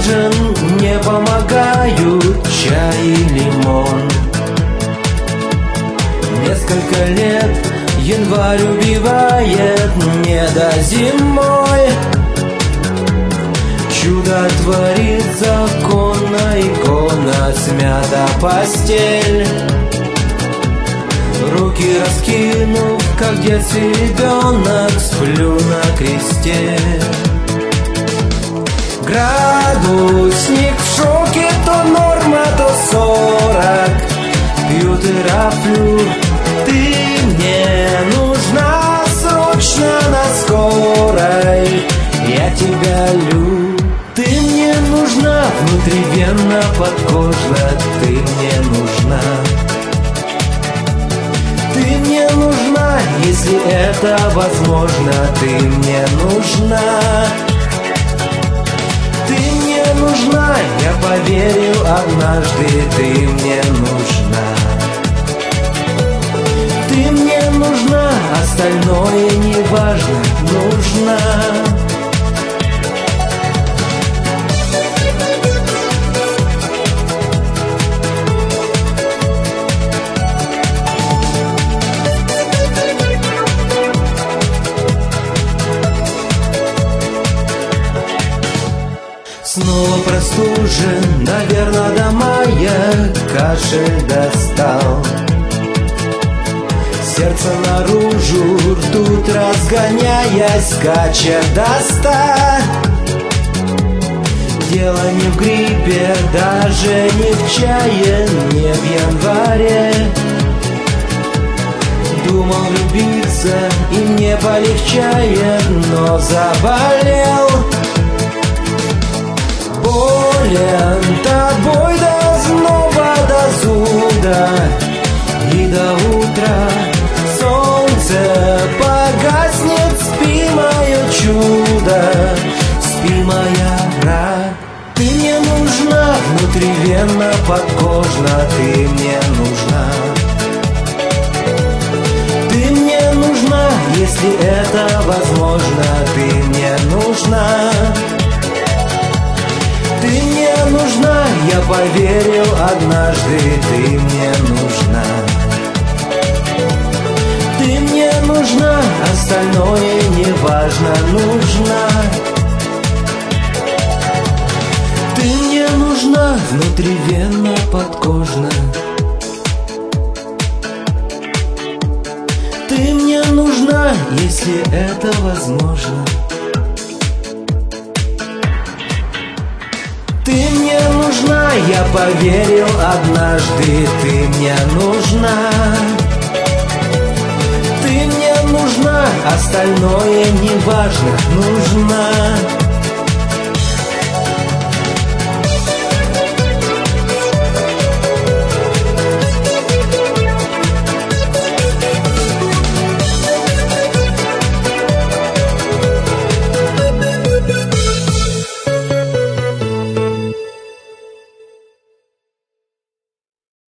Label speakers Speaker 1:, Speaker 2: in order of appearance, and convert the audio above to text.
Speaker 1: нужен, не помогают чай и лимон. Несколько лет январь убивает, не до зимой. Чудо творит законно, икона, смята постель. Руки раскинув, как в детстве ребенок, сплю на кресте. Градусник в шоке, то норма, то 40. Пью терапию, ты мне нужна срочно на скорой. Я тебя люблю, ты мне нужна внутривенно, подкожно, ты мне нужна. Ты мне нужна, если это возможно, ты мне нужна. Ты мне нужна, я поверю однажды, ты мне нужна. Ты мне нужна, остальное не важно, нужна. Снова простужен, наверное, до мая кашель достал. Сердце наружу ртуть разгоняясь, скача до 100. Дело не в гриппе, даже не в чае, не в январе. Думал влюбиться, и мне полегчает, но заболел. Болен тобой до зноба, до зуда и до утра. Солнце погаснет, спи, мое чудо, спи, моя рай. Ты мне нужна, внутривенно, подкожно, ты мне нужна. Ты мне нужна, если это возможно, ты мне нужна. Ты мне нужна, я поверил однажды, ты мне нужна. Ты мне нужна, остальное не важно, нужна. Ты мне нужна, внутривенно, подкожно. Ты мне нужна, если это возможно. Ты мне нужна, я поверил однажды, ты мне нужна. Ты мне нужна, остальное не важно, нужна.